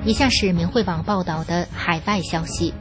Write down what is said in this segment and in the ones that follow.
以下是明慧网报道的海外消息，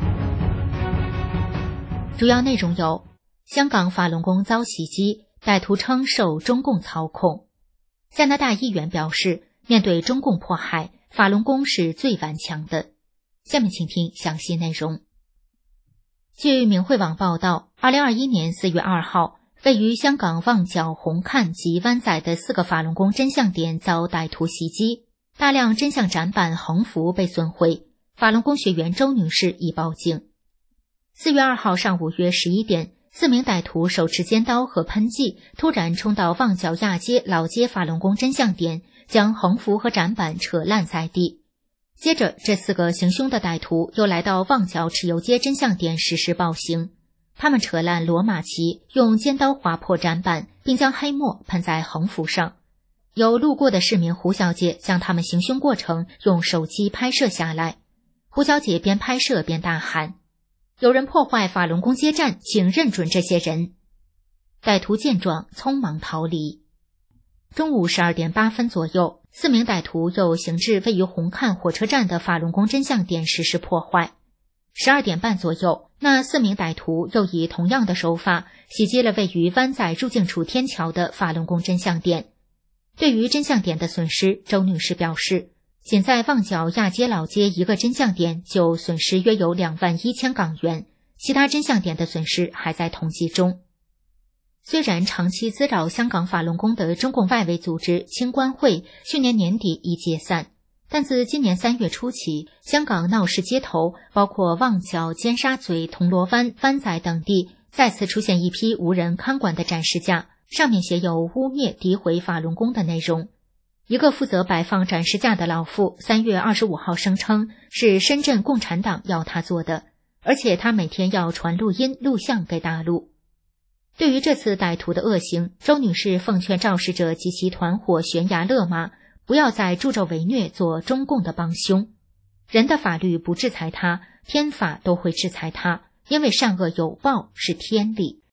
主要内容有：香港法轮功遭袭击，歹徒称受中共操控；加拿大议员表示，面对中共迫害，法轮功是最顽强的。下面请听详细内容。据明慧网报道，2021年4月2号，位于香港旺角、红磡及湾仔的4个法轮功真相点遭歹徒袭击，大量真相展板、横幅被损毁。法轮功学员周女士已报警。4月2号上午约11点，4名歹徒手持尖刀和喷剂，突然冲到旺角亚街老街法轮功真相点，将横幅和展板扯烂在地。接着，这4个行凶的歹徒又来到旺角豉油街真相点实施暴行。他们扯烂罗马旗，用尖刀划破展板，并将黑墨喷在横幅上。有路过的市民胡小姐将他们行凶过程用手机拍摄下来。胡小姐边拍摄边大喊：“有人破坏法轮功街站，请认准这些人！”歹徒见状匆忙逃离。中午12点8分左右，4名歹徒又行至位于红磡火车站的法轮功真相点实施破坏。12点半左右，那4名歹徒又以同样的手法袭击了位于湾仔入境处天桥的法轮功真相点。对于真相点的损失，周女士表示，仅在旺角亚街老街一个真相点就损失约有21000港元，其他真相点的损失还在统计中。虽然长期滋扰香港法轮功的中共外围组织青关会去年年底已解散，但自今年3月初起，香港闹市街头，包括旺角、尖沙咀、铜锣湾、湾仔等地，再次出现一批无人看管的展示架，上面写有污蔑、诋毁法轮功的内容。一个负责摆放展示架的老妇3月25号声称，是深圳共产党要他做的，而且他每天要传录音、录像给大陆。对于这次歹徒的恶行，周女士奉劝肇事者及其团伙悬崖勒马，不要再助纣为虐，做中共的帮凶。人的法律不制裁他，天法都会制裁他，因为善恶有报是天理。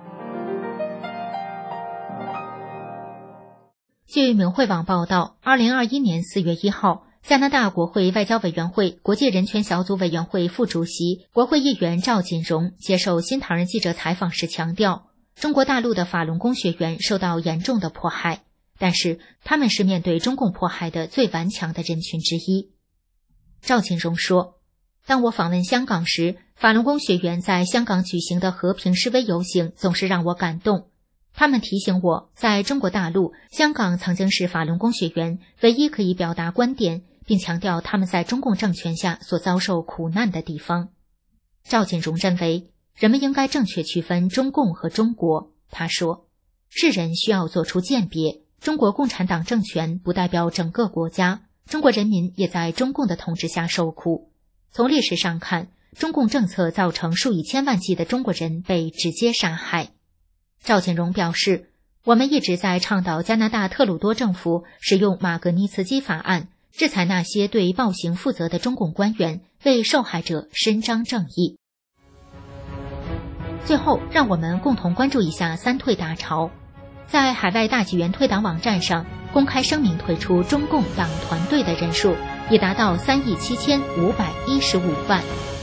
据明慧网报道，2021年4月1号，加拿大国会外交委员会国际人权小组委员会副主席、国会议员赵锦荣接受新唐人记者采访时强调，中国大陆的法轮功学员受到严重的迫害，但是他们是面对中共迫害的最顽强的人群之一。赵锦荣说，当我访问香港时，法轮功学员在香港举行的和平示威游行总是让我感动。他们提醒我，在中国大陆，香港曾经是法轮功学员唯一可以表达观点，并强调他们在中共政权下所遭受苦难的地方。赵锦荣认为，人们应该正确区分中共和中国。他说，世人需要做出鉴别，中国共产党政权不代表整个国家，中国人民也在中共的统治下受苦。从历史上看，中共政策造成数以千万计的中国人被直接杀害。赵锦荣表示，我们一直在倡导加拿大特鲁多政府使用马格尼茨基法案，制裁那些对暴行负责的中共官员，为受害者伸张正义。最后，让我们共同关注一下三退大潮。在海外大纪元退党网站上，公开声明退出中共党团队的人数已达到37515万。